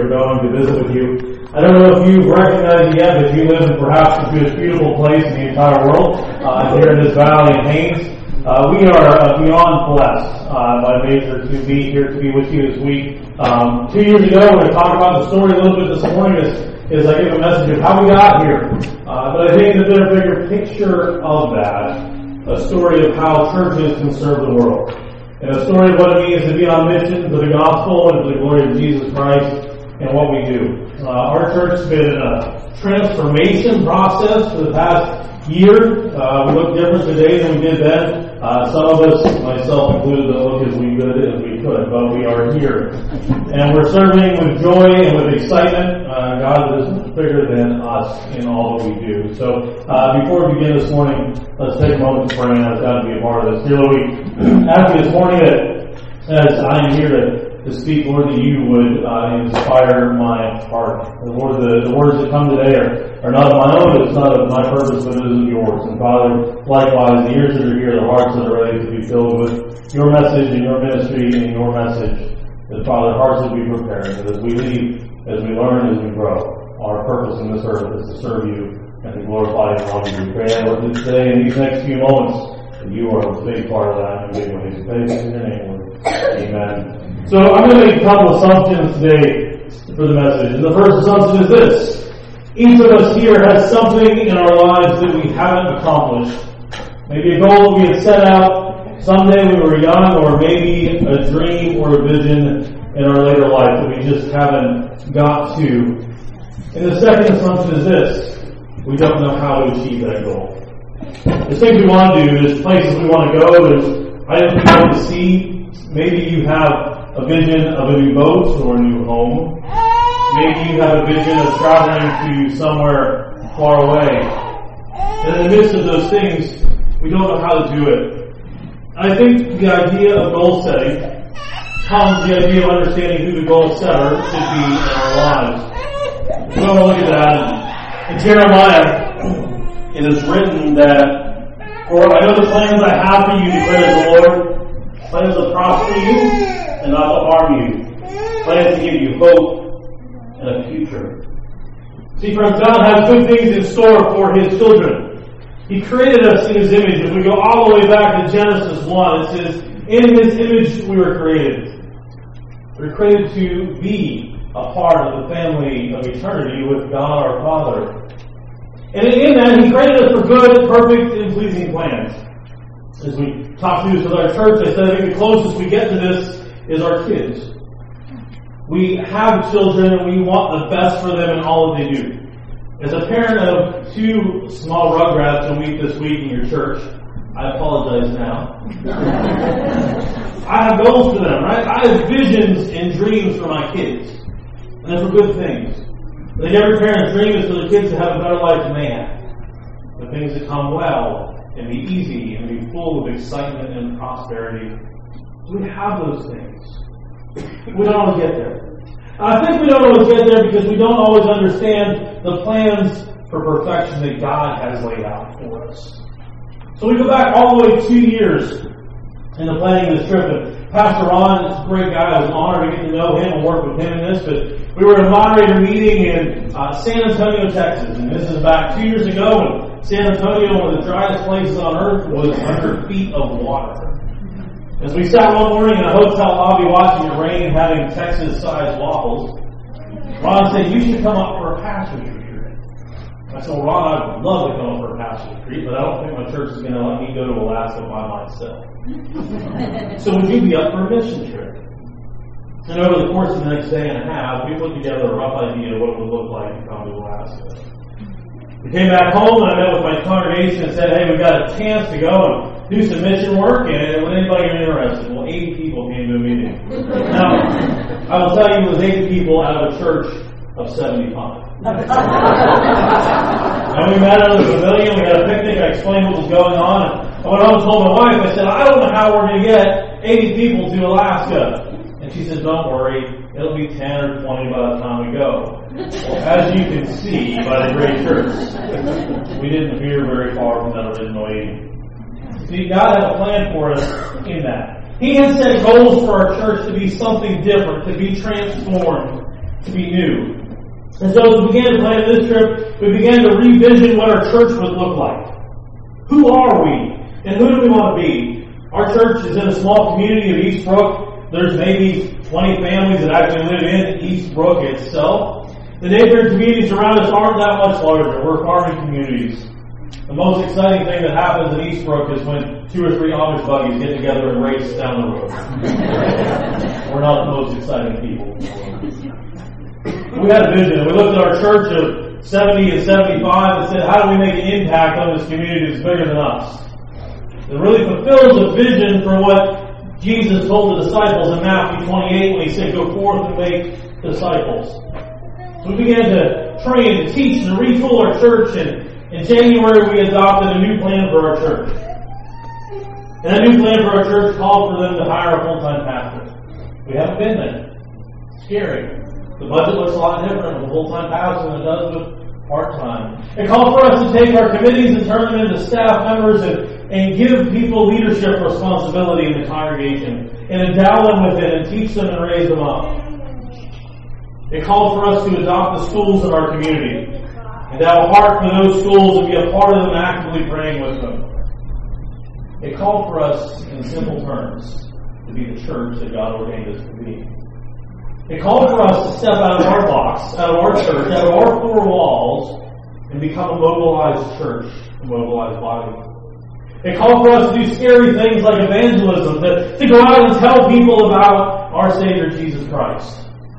going to visit with you. I don't know if you've recognized it yet, but you live in perhaps the most beautiful place in the entire world, here in this valley in Haines. We are beyond blessed by nature to be here to be with you this week. 2 years ago, we're going to talk about the story a little bit this morning as I give a message of how we got here. But I think that there's a bigger picture of that, a story of how churches can serve the world. And a story of what it means to be on mission for the gospel and for the glory of Jesus Christ and what we do. Our church has been in a transformation process for the past year. We look different today than we did then. Some of us, myself included, don't look as we could, but we are here. And we're serving with joy and with excitement. God is bigger than us in all that we do. So before we begin this morning, let's take a moment to pray, and I've got to be a part of this. Dear Lord, we ask you this morning that as I am here to speak, Lord, that you would inspire my heart. Lord, the words that come today are not of my own, it's not of my purpose, but it is of yours. And Father, likewise, the ears that are here, the hearts that are ready to be filled with your message and your ministry and your message, that Father, hearts will be prepared, that as we leave, as we learn, as we grow, our purpose in this earth is to serve you and to glorify you all you. Pray that Lord, today in these next few moments, that you are a big part of that in big ways. Praise in your name, Lord. Amen. So I'm going to make a couple assumptions today for the message. And the first assumption is this. Each of us here has something in our lives that we haven't accomplished. Maybe a goal that we had set out someday when we were young, or maybe a dream or a vision in our later life that we just haven't got to. And the second assumption is this. We don't know how to achieve that goal. There's things we want to do. There's places we want to go. There's items we want to see. Maybe you have a vision of a new boat or a new home. Maybe you have a vision of traveling to somewhere far away. And in the midst of those things, we don't know how to do it. I think the idea of goal setting comes the idea of understanding who the goal setter should be in our lives. So I want to look at that. In Jeremiah, it is written that, "For I know the plans I have for you, declares the Lord, plans to prosper you and not to harm you, plans to give you hope and a future." See, friends, God has good things in store for His children. He created us in His image. If we go all the way back to Genesis 1, it says, "In His image we were created." We were created to be a part of the family of eternity with God our Father. And in that, He created us for good, perfect, and pleasing plans. As we talk through this with our church, I said I think the closest we get to this is our kids. We have children and we want the best for them in all that they do. As a parent of 2 small rugrats a week this week in your church, I apologize now. I have goals for them, right? I have visions and dreams for my kids. And they're for good things. I think every parent's dream is for the kids to have a better life than they have. The things that come well and be easy and be full of excitement and prosperity. So we have those things. We don't always get there. I think we don't always get there because we don't always understand the plans for perfection that God has laid out for us. So we go back all the way 2 years in the planning of this trip. And Pastor Ron is a great guy. I was honored to get to know him and work with him in this. But we were at a moderator meeting in San Antonio, Texas. And this is back 2 years ago. And San Antonio, one of the driest places on earth, was under feet of water. As we sat one morning in a hotel lobby watching it rain and having Texas-sized waffles, Ron said, "You should come up for a pastor's retreat." I said, "Well, Ron, I'd love to come up for a pastor's retreat, but I don't think my church is going to let me go to Alaska by myself. So would you be up for a mission trip?" And over the course of the next day and a half, we put together a rough idea of what it would look like to come to Alaska. We came back home and I met with my congregation and said, "Hey, we've got a chance to go and do some mission work, and would anybody get interested?" Well, 80 people came to a meeting. Now, I will tell you, it was 80 people out of a church of 75. And we met under the pavilion, we had a picnic, I explained what was going on, and when I was told my wife, I said, "I don't know how we're going to get 80 people to Alaska." And she said, "Don't worry, it'll be 10 or 20 by the time we go." Well, as you can see by the great church, we didn't veer very far from that original 80. See, God had a plan for us in that. He had set goals for our church to be something different, to be transformed. to be new. And so as we began to plan this trip, we began to revision what our church would look like. Who are we? And who do we want to be? Our church is in a small community of Eastbrook. There's maybe 20 families that actually live in Eastbrook itself. The neighboring communities around us aren't that much larger. We're farming communities. The most exciting thing that happens in Eastbrook is when 2 or 3 Amish buggies get together and race down the road. We're not the most exciting people. We had a vision. We looked at our church of 70 and 75 and said, how do we make an impact on this community that's bigger than us? It really fulfills the vision for what Jesus told the disciples in Matthew 28 when he said, go forth and make disciples. So we began to train and teach and retool our church, and in January we adopted a new plan for our church. And that new plan for our church called for them to hire a full-time pastor. We haven't been there. It's scary. The budget looks a lot different with a full-time pastor than it does with part-time. It called for us to take our committees and turn them into staff members and give people leadership responsibility in the congregation and endow them with it and teach them and raise them up. It called for us to adopt the schools in our community and to have a heart for those schools and be a part of them, actively praying with them. It called for us, in simple terms, to be the church that God ordained us to be. It called for us to step out of our box, out of our church, out of our 4 walls, and become a mobilized church, a mobilized body. It called for us to do scary things like evangelism, to go out and tell people about our Savior Jesus Christ.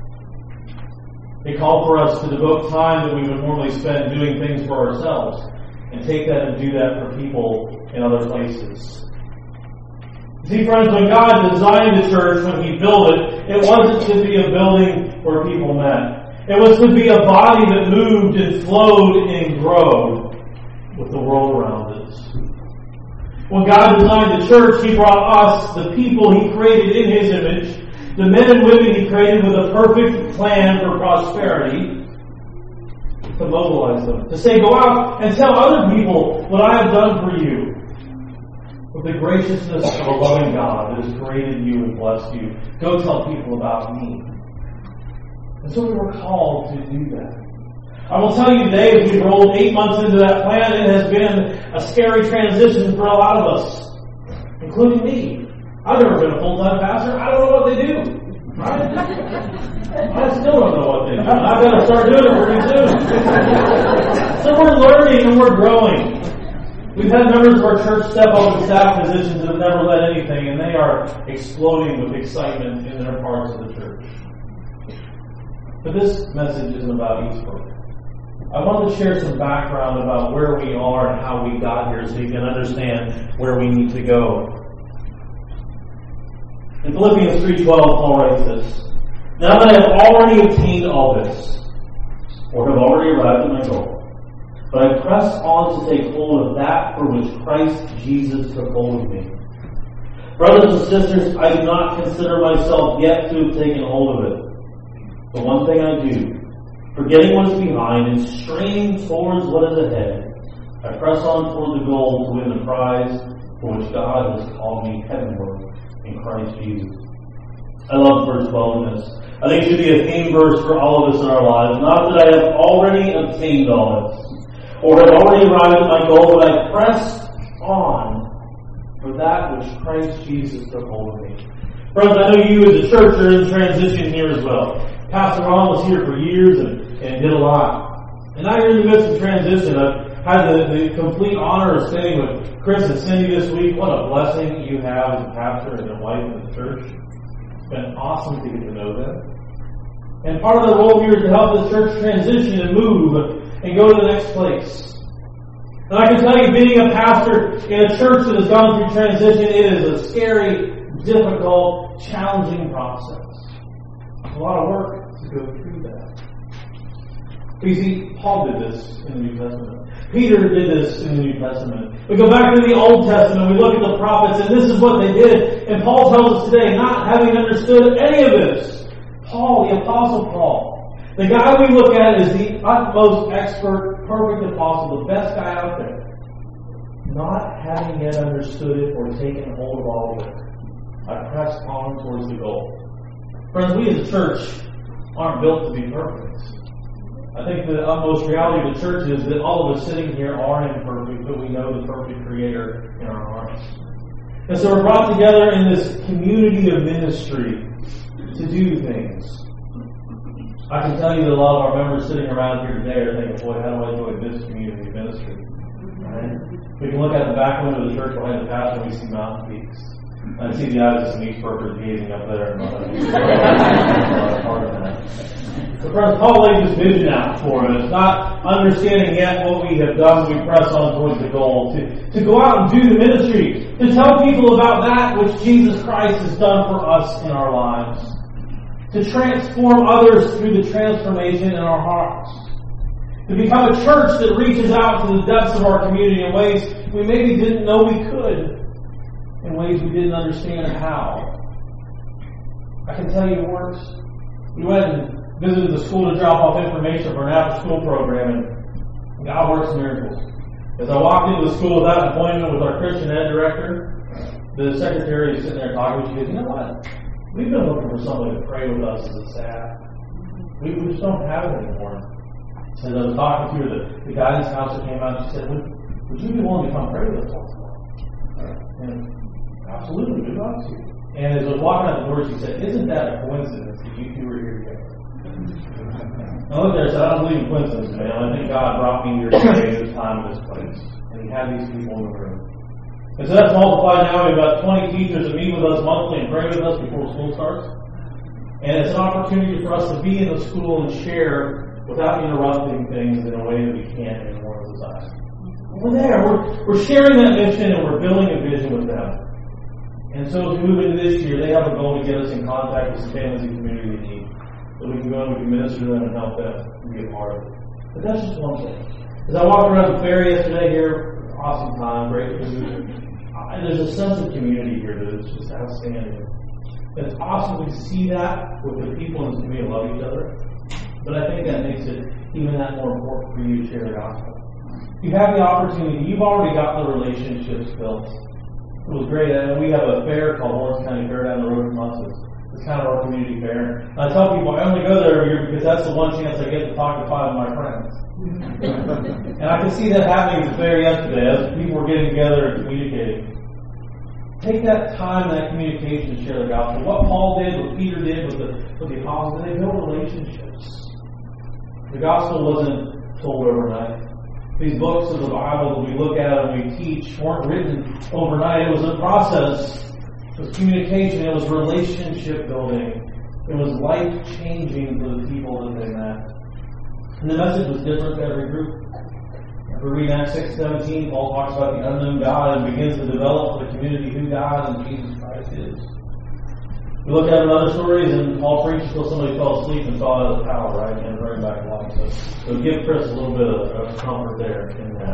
It called for us to devote time that we would normally spend doing things for ourselves and take that and do that for people in other places. See, friends, when God designed the church, when He built it, it wasn't to be a building where people met. It was to be a body that moved and flowed and grew with the world around us. When God designed the church, He brought us, the people He created in His image, the men and women He created with a perfect plan for prosperity, to mobilize them. To say, go out and tell other people what I have done for you. With the graciousness of a loving God that has created you and blessed you, go tell people about me. And so we were called to do that. I will tell you today, as we've rolled 8 months into that plan, it has been a scary transition for a lot of us, including me. I've never been a full-time pastor. I don't know what they do. Right? I still don't know what they do. I've got to start doing it pretty soon. So we're learning and we're growing. We've had members of our church step up in staff positions that have never led anything, and they are exploding with excitement in their parts of the church. But this message isn't about Eastbrook. I wanted to share some background about where we are and how we got here so you can understand where we need to go. In Philippians 3:12, Paul writes this, now that I have already obtained all this, or have already arrived at my goal, but I press on to take hold of that for which Christ Jesus took hold of me. Brothers and sisters, I do not consider myself yet to have taken hold of it. But one thing I do, forgetting what is behind and straining towards what is ahead, I press on toward the goal to win the prize for which God has called me heavenward in Christ Jesus. I love verse 12 in this. I think it should be a theme verse for all of us in our lives. Not that I have already obtained all this, or have already arrived at my goal, but I press on for that which Christ Jesus took hold of me. Friends, I know you as a church are in transition here as well. Pastor Ron was here for years and did a lot. And now you're in the midst of transition. I've had the complete honor of sitting with Chris and Cindy this week. What a blessing you have as a pastor and a wife in the church. It's been awesome to get to know them. And part of the role here is to help the church transition and move and go to the next place. And I can tell you, being a pastor in a church that has gone through transition, it is a scary, difficult, challenging process. It's a lot of work to go through that. But you see, Paul did this in the New Testament. Peter did this in the New Testament. We go back to the Old Testament, we look at the prophets, and this is what they did. And Paul tells us today, not having understood any of this, Paul, the Apostle Paul, the guy we look at is the utmost expert, perfect apostle, the best guy out there, not having yet understood it or taken hold of all of it, I press on towards the goal. Friends, we as a church aren't built to be perfect. I think the utmost reality of the church is that all of us sitting here are imperfect, but we know the perfect Creator in our hearts. And so we're brought together in this community of ministry to do things. I can tell you that a lot of our members sitting around here today are thinking, boy, how do I enjoy this community of ministry? Right? We can look out the back window of the church behind the pastor and we see mountain peaks. I see the eyes of some East Burkers gazing up there. So friends, Paul lays this vision out for us, not understanding yet what we have done, we press on towards the goal, to go out and do the ministry, to tell people about that which Jesus Christ has done for us in our lives, to transform others through the transformation in our hearts, to become a church that reaches out to the depths of our community in ways we maybe didn't know we could, in ways we didn't understand how. I can tell you it works. We went and visited the school to drop off information for an after-school program, and God works miracles. As I walked into the school with that appointment with our Christian ed director, the secretary is sitting there talking. She goes, you know what? We've been looking for somebody to pray with us as a staff. We just don't have it anymore. As I was talking to her, the guidance counselor came out and she said, would you be willing to come pray with us once more? And absolutely, we'd love to. And as I was walking out the door, she said, isn't that a coincidence that you two are here together? I looked there and said, I don't believe in coincidences, man. I think God brought me here today at this time in this place. And He had these people in the room. And so that's multiplied now. We have about 20 teachers that meet with us monthly and pray with us before school starts. And it's an opportunity for us to be in the school and share without interrupting things in a way that we can't anymore as a society. We're there. We're sharing that mission and we're building a vision with them. And so as we move into this year, they have a goal to get us in contact with some families and community in need. So we can go and we can minister to them and help them and be a part of it. But that's just one thing. As I walked around the ferry yesterday here, awesome time, great food. And there's a sense of community here that is just outstanding. And it's awesome to see that with the people in the community love each other. But I think that makes it even that more important for you to share the gospel. You have the opportunity. You've already got the relationships built. It was great. And we have a fair called Lawrence County Fair down the road from us. It's kind of our community fair. And I tell people I only go there every year because that's the one chance I get to talk to 5 of my friends. And I can see that happening at the fair yesterday as people were getting together and communicating. Take that time and that communication to share the gospel. What Paul did, what Peter did with the apostles, they built relationships. The gospel wasn't told overnight. These books of the Bible that we look at and we teach weren't written overnight. It was a process. It was communication. It was relationship building. It was life-changing for the people that they met. And the message was different to every group. If we read Acts 6:17, Paul talks about the unknown God and begins to develop for the community who God and Jesus Christ is. We look at other stories and Paul preached until somebody fell asleep and saw out of the power, right? And bring back life. So give Chris a little bit of comfort there in that.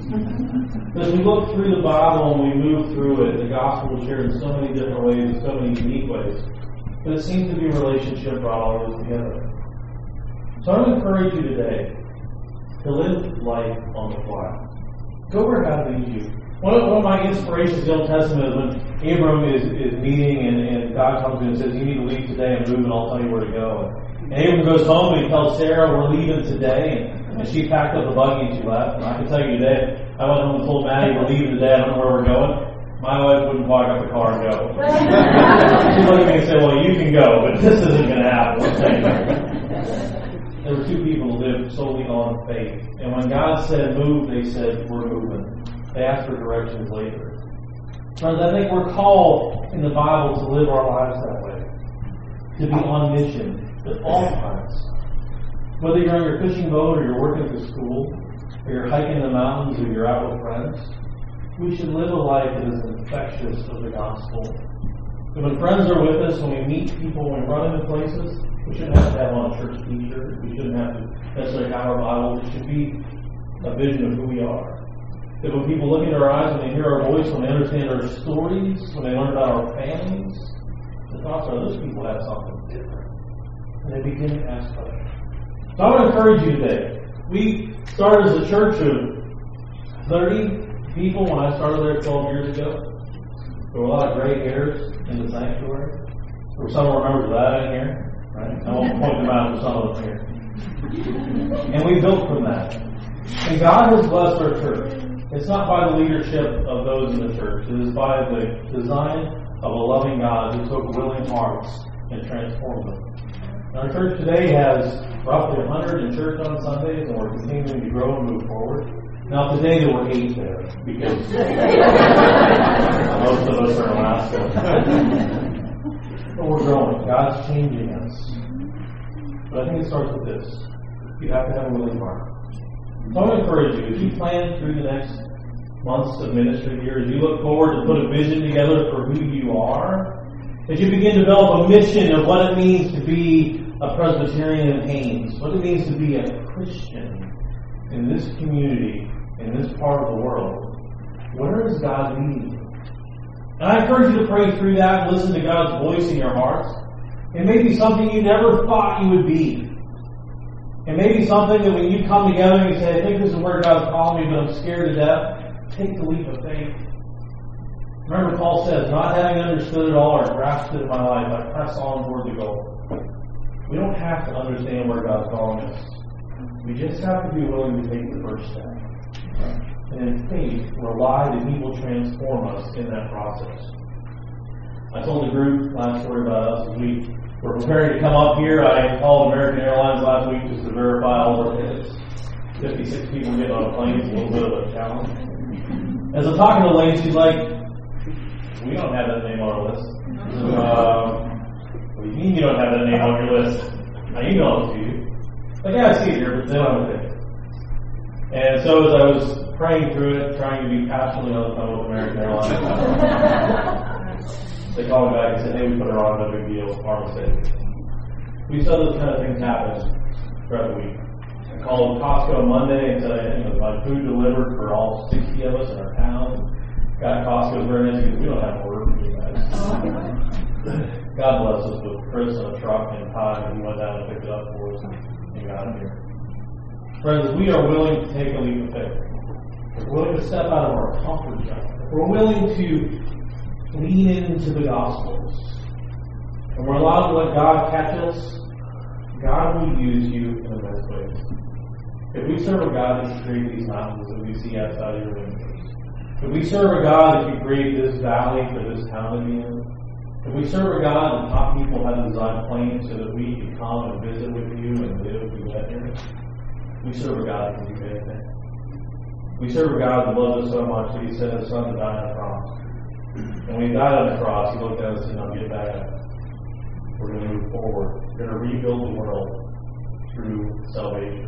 As we look through the Bible and we move through it, the gospel is shared in so many different ways, in so many unique ways. But it seems to be a relationship brought all of us together. So I want to encourage you today to live life on the fly. Go where God leads you. One of my inspirations in the Old Testament is when Abram is meeting and God comes to him and says, you need to leave today and move and I'll tell you where to go. And Abram goes home and he tells Sarah, we're leaving today. And she packed up the buggy and she left. And I can tell you today, I went home and told Maddie, we're leaving today, I don't know where we're going. My wife wouldn't walk up the car and go. She looked at me and said, well, you can go, but this isn't going to happen. There were 2 people who lived solely on faith. And when God said move, they said, we're moving. They asked for directions later. Friends, I think we're called in the Bible to live our lives that way. To be on mission at all times. Whether you're on your fishing boat or you're working at the school, or you're hiking in the mountains or you're out with friends, we should live a life that is infectious with the gospel. And when friends are with us, when we meet people, when we run into places, we shouldn't have to have on a church t-shirt. We shouldn't have to necessarily have our Bible. It should be a vision of who we are. That when people look into our eyes, when they hear our voice, when they understand our stories, when they learn about our families, the thoughts are those people have something different. And they begin to ask questions. So I want to encourage you today. We started as a church of 30 people when I started there 12 years ago. There were a lot of gray hairs in the sanctuary. There were some members of that in here. Right? I won't point them out to some of them here. And we built from that. And God has blessed our church. It's not by the leadership of those in the church. It is by the design of a loving God who took willing hearts and transformed them. And our church today has roughly 100 in church on Sundays, and we're continuing to grow and move forward. Now today there were 8 there, because most of us are in Alaska. But we're growing. God's changing us. But I think it starts with this. You have to have a willing heart. So I want to encourage you, as you plan through the next months of ministry here, as you look forward to put a vision together for who you are, as you begin to develop a mission of what it means to be a Presbyterian in Haines, what it means to be a Christian in this community, in this part of the world, where is God leading you? And I encourage you to pray through that and listen to God's voice in your hearts. It may be something you never thought you would be. It may be something that when you come together and you say, I think this is where God's calling me, but I'm scared to death, take the leap of faith. Remember, Paul says, not having understood it all or grasped it in my life, I press on toward the goal. We don't have to understand where God's calling us. We just have to be willing to take the first step. And in faith, rely that He will transform us in that process. I told the group last story about us as we were preparing to come up here. I called American Airlines last week just to verify all of our tickets. 56 people getting on a plane is a little bit of a challenge. As I'm talking to Lane, she's like, we don't have that name on our list. What do you mean you don't have that name on your list? I emailed it to you. Like, yeah, I see it here, but they don't have a ticket. And so as I was praying through it, trying to be passionately on the phone with American Airlines, they called me back and said, hey, we put her on, no big deal, our mistake. We saw those kind of things happen throughout the week. I called Costco Monday and said, my food delivered for all 60 of us in our town. God, Costco's very nice because we don't have to order for you guys. God bless us with Chris and a truck and time, and he went down and picked it up for us and got it here. Friends, we are willing to take a leap of faith. We're willing to step out of our comfort zone. We're willing to lean into the Gospels. And we're allowed to let God catch us. God will use you in the best ways. If we serve a God that can create these mountains that we see outside of your windows, if we serve a God that can create this valley for this town to be in, if we serve a God that taught people how to design planes so that we can come and visit with you and live together, we serve a God that can do anything. We serve a God that loves us so much that He sent His Son to die on the cross. And when He died on the cross, He looked at us and said, now get back up. We're going to move forward. We're going to rebuild the world through salvation.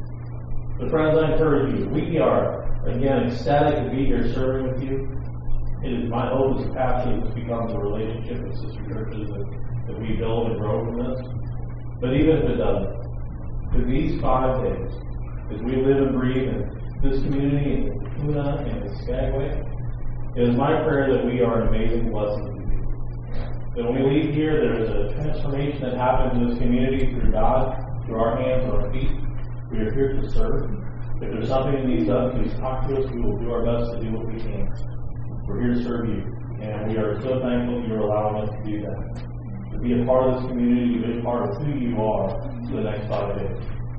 So friends, I encourage you. We are, again, ecstatic to be here serving with you. It is my hope as a pastor that this becomes a relationship with sister churches that we build and grow from this. But even if it doesn't, for these 5 days, as we live and breathe in this community, in Kuna and in Skagway, it is my prayer that we are an amazing blessing to you. That when we leave here, there is a transformation that happens in this community through God, through our hands and our feet. We are here to serve. If there's something that needs done, please talk to us. We will do our best to do what we can. We're here to serve you. And we are so thankful that you're allowing us to do that. To be a part of this community, to be a part of who you are for the next 5 days.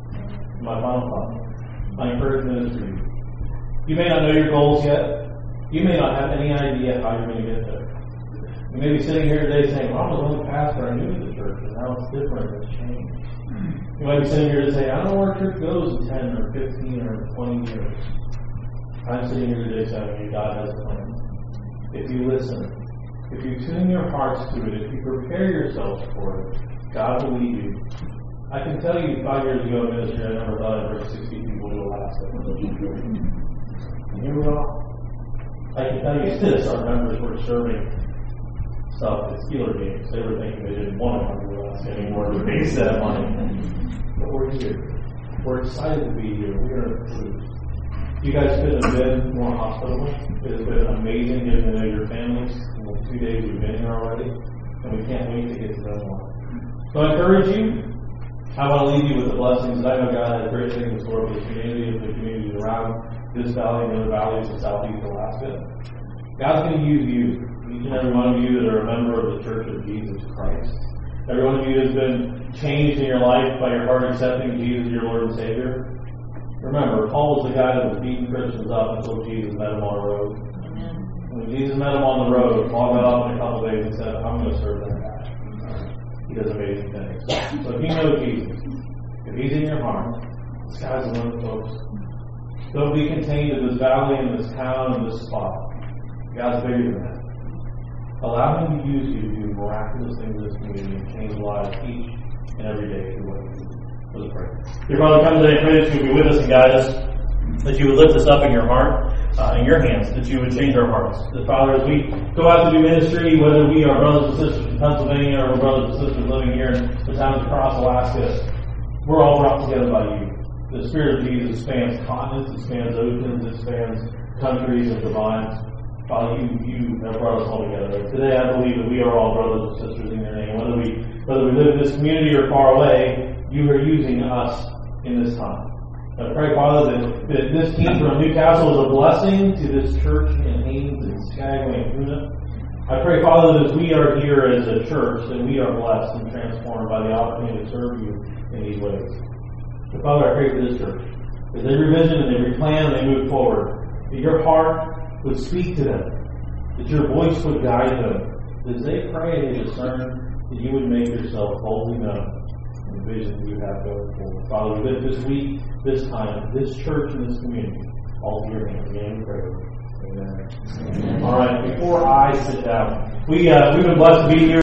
My final thought. My encouragement is for you. You may not know your goals yet. You may not have any idea how you're going to get there. You may be sitting here today saying, well, I was only pastor, I knew the church, and now it's different, it's changed. You might be sitting here to say, I don't know where church goes in 10 or 15 or 20 years. I'm sitting here today saying, God has a plan. If you listen, if you tune your hearts to it, if you prepare yourselves for it, God will lead you. I can tell you 5 years ago in ministry, I never thought I'd bring 60 people to Alaska. And here we are. I can tell you this, our members were serving stuff at Steeler games. They were thinking they didn't want to come to Alaska anymore to base that money. But we're here. We're excited to be here. We are enthused. You guys couldn't have been more hospitable. It has been amazing getting to know your families in the 2 days we've been here already. And we can't wait to get to know more. So I encourage you. I want to leave you with the blessings that I know God has great things in store for the community and the communities around this valley and other valleys in southeast Alaska. God's going to use you, each and every one of you that are a member of the Church of Jesus Christ. Every one of you has been changed in your life by your heart accepting Jesus as your Lord and Savior. Remember, Paul was the guy that was beating Christians up until Jesus met him on the road. When Jesus met him on the road, Paul got up in a couple of days and said, I'm going to serve that guy. He does amazing things. So if you know Jesus, if he's in your heart, the sky's the limit, folks. Don't be contained in this valley, in this town, in this spot. God's bigger than that. Allow him to use you to do miraculous things in this community and change lives each and every day through what you do. Let's pray. Dear Father, come today and pray that you would be with us and guide us, that you would lift us up in your heart, in your hands, that you would change our hearts. That, Father, as we go out to do ministry, whether we are brothers and sisters in Pennsylvania or we're brothers and sisters living here in the towns across Alaska, we're all brought together by you. The Spirit of Jesus spans continents, it spans oceans, it spans countries and divines. Father, you have brought us all together. Today I believe that we are all brothers and sisters in your name. Whether we live in this community or far away, you are using us in this time. I pray, Father, that this team from Newcastle is a blessing to this church in Haines and Skagway and Kuna. I pray, Father, that as we are here as a church, that we are blessed and transformed by the opportunity to serve you in these ways. So, Father, I pray for this church. As they revision and they replan and they move forward, that your heart would speak to them, that your voice would guide them. As they pray and they discern, that you would make yourself boldly known in the vision you have going forward. Father, we live this week, this time, this church, and this community, all to your hands. Again, we pray. Amen. All right, before I sit down, we've been blessed to be here.